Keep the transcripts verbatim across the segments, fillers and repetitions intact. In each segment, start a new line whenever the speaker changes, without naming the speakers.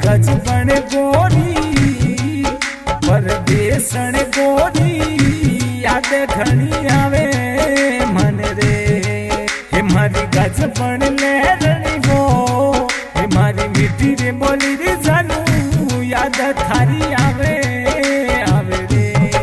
गजबण गोरी परदेसण गोरी याद घणी आवे मन रे हे मारी गजबण लहरणी गो हे मारी मीठी रे बोली रे जानू याद थारी आवे आवे रे।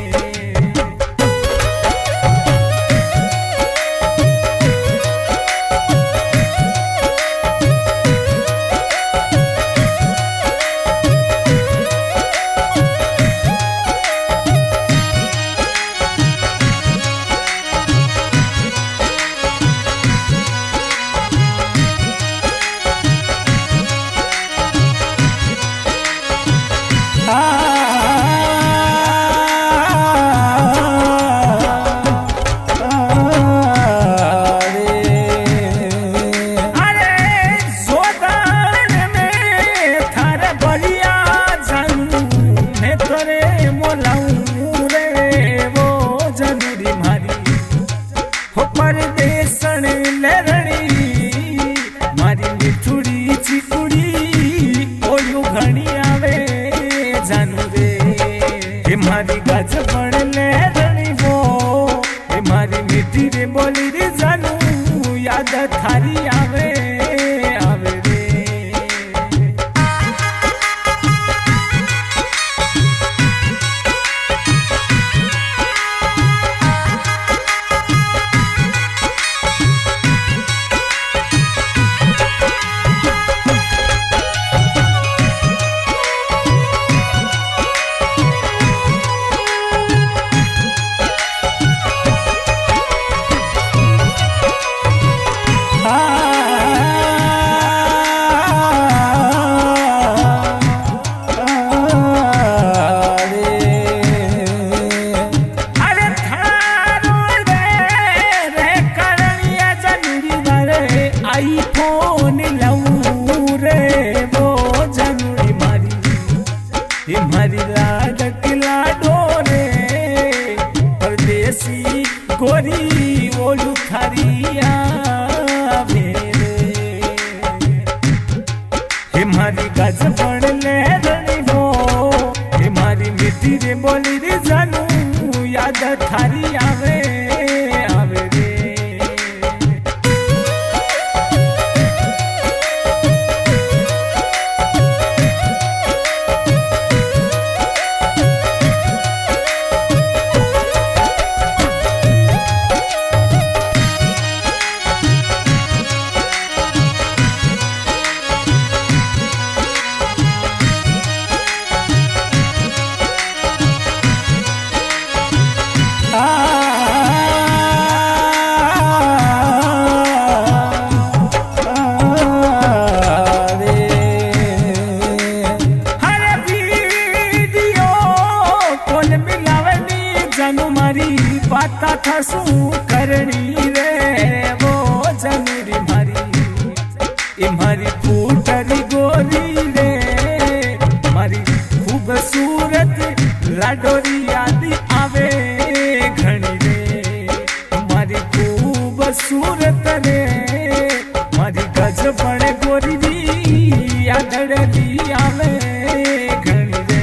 मारी गजबण लहरणी वो हे मारी मीठी रे बोली रे जानू याद थारी आवे आवे रे। आई फोन लाऊं रे वो जानूरी मारी ये मारी लाडक लाडो रे परदेसी गोरी ओलू थारिया मेरे हे मारी गजबण लहरणी वो हे मारी मीठी रे बोली रे जानू याद थारी आवे आवे रे। बाता था सू करनी रे वो जानूरी मारी ये मारी फूटरी गोरी रे मारी खूबसूरत लाडोरी याद आवे घणी रे मारी खूबसूरत रे मारी गजबण गोरी री यादड़ी आवे घणी रे।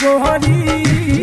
ગોરી